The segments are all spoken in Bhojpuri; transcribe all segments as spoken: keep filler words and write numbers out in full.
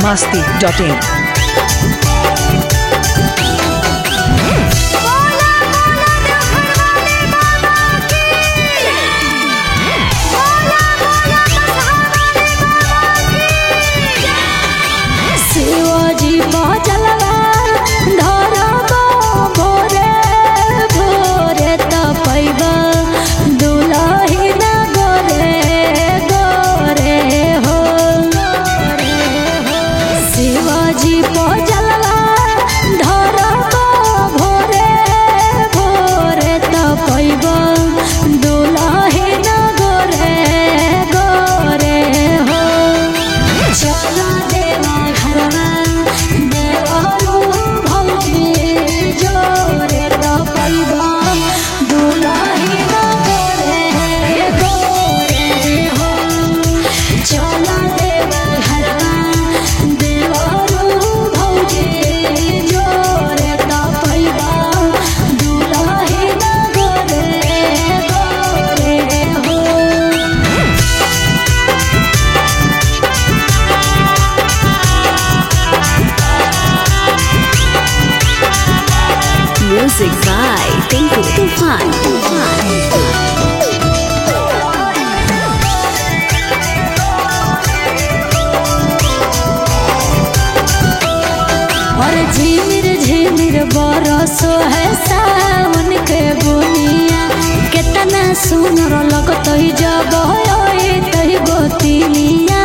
masti dot in. Music by Tinku Tufan. और झिमिर झिमिर बरसो है सावन के बुनिया कितना सुनर लगत जब तही गोतिनिया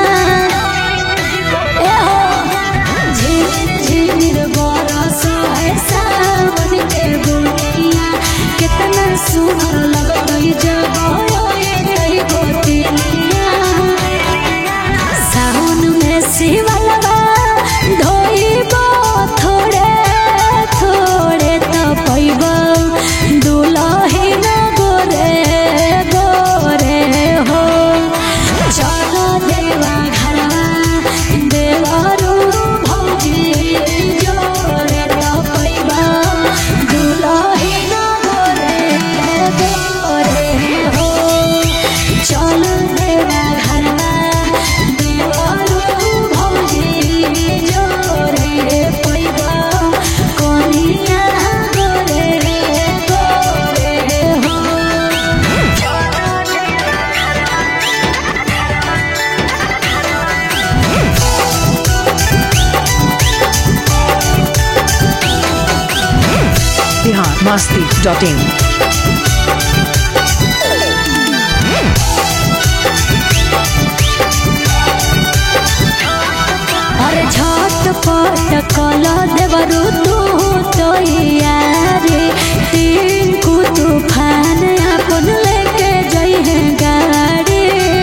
झिमिर झिमिर बरसो है सावन के बुनिया कितना सुनर लगत जब तही गोतिनिया सावन में शिवलवा धोइबो थोड़े थोड़े तो पैबो दुलहिन गोरे गोरे हो चलो देवा घरवा देवरू भौजी जोरे तो पैबो दुलहिन गोरे गोरे हो चलो देवा घरवा देवरू भौजी जोरे पैबो कोनिया गोरे गोरे हो Bihar masti dot in. और झटपट कला देवरू तू तो यारे तीन को तूफान अपन लेके जई है गाड़ी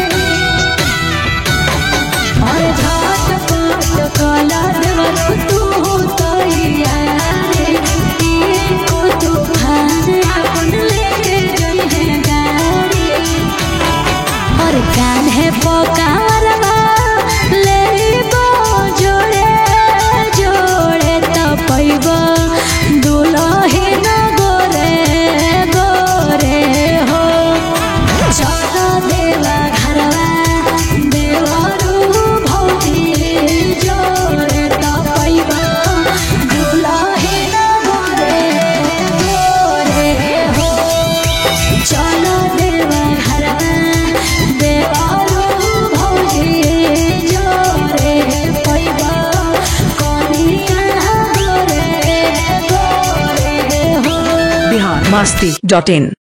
और झटपट कला देवरू तू तो यारे तीन को तूफान अपन लेके जई है गाड़ी और कान है पोकारवा लेबो जोड़े जोड़े तो पैबो दुलहिन गोरे गोरे हो चलो देवा घरवा देवरू भौजी जोड़े तो पैबो दुलहिन गोरे गोरे हो चलो देवा घरवा देवरू भौजी जोड़े पैबो कोनिया गोरे गोरे हो Bihar masti dot in.